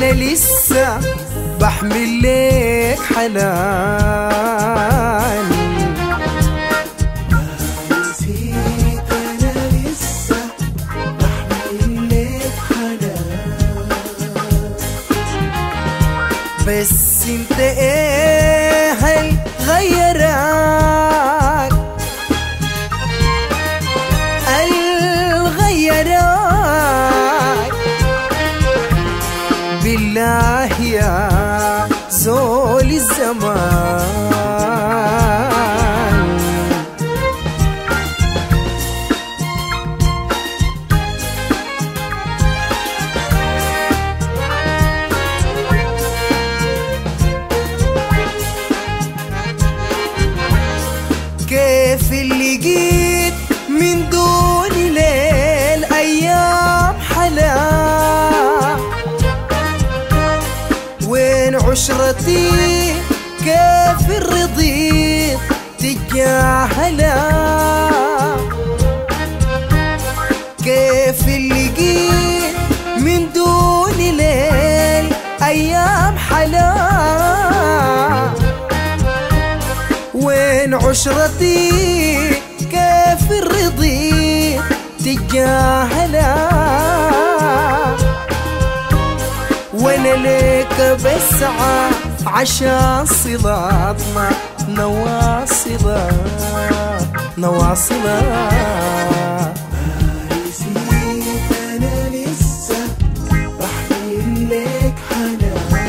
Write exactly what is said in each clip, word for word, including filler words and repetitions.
أنا لسه بحمل لك حنان. ما نسيت أنا لسه بحمل لك حنان. بس انت ايه هل غيرك الغيرك بالله يا زول الزمان. كيف اللي جيت من دون ليل أيام حلا، وين عشرتي كيف الرضيت تجاهلا. كيف اللي جيت من دون ليل أيام حلا، وين عشرتي كيف الرضي تجاهلا. وانا ليك بسعى عشان صلاتنا نواصلة نواصلة. ما نسيت أنا لسه بحمل لك حنان.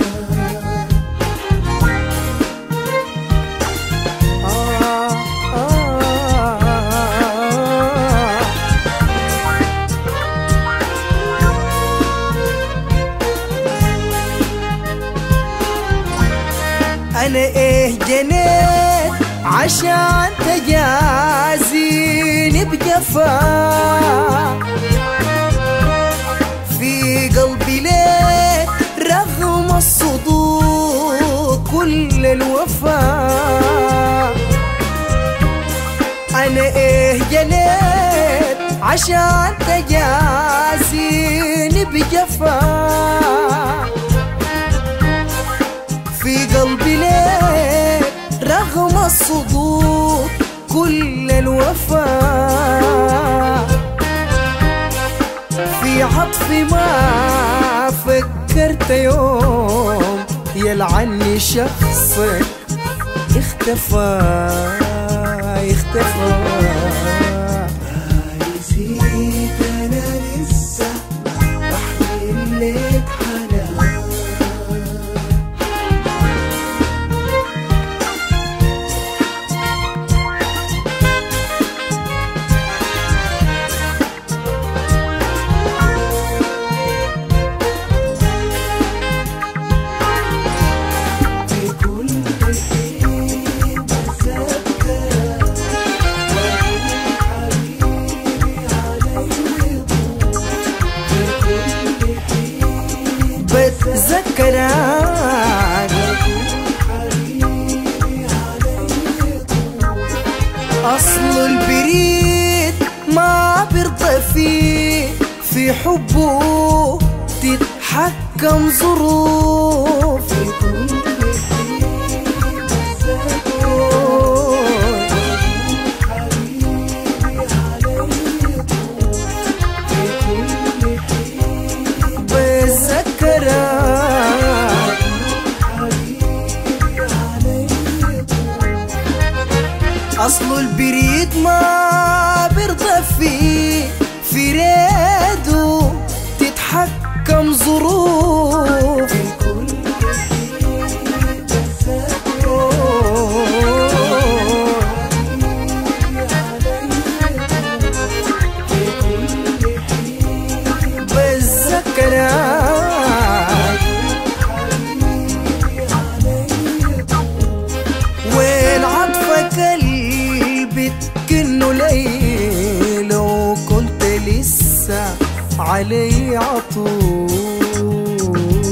أنا إيه جنيت عشان تجازيني بجفا، في قلبي ليك رغم الصدود كل الوفا. أنا إيه جنيت عشان تجازيني بجفا، في قلبي ليك رغم الصدود كل الوفا. في عطفي ما فكرت يوم يلعني شخصك اختفى اختفى. ما نسيت أنا لسه بحمل لك حنان. بتذكرك أصل البريد ما برضى فيه، في حبه تتحكم ظروف. أصل البريد ما برضى فيه، في ريده تتحكم ظروف. بتذكرك وين عطفك قلبي كأنه ليل، لو كنت لسه علي عطول.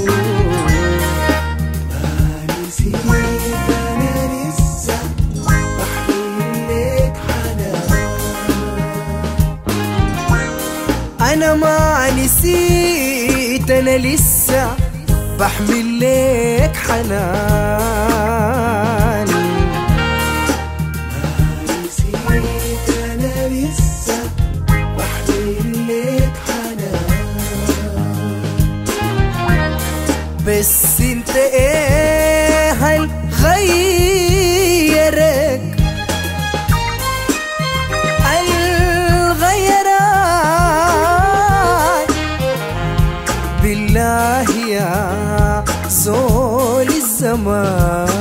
ما نسيت أنا لسه بحمل لك حنان. أنا ما نسيت أنا لسه بحمل لك حنان. ما نسيت أنا لسه بحمل لك حنان. بس انت ايه هل غيرك الغيران بالله يا زول الزمان.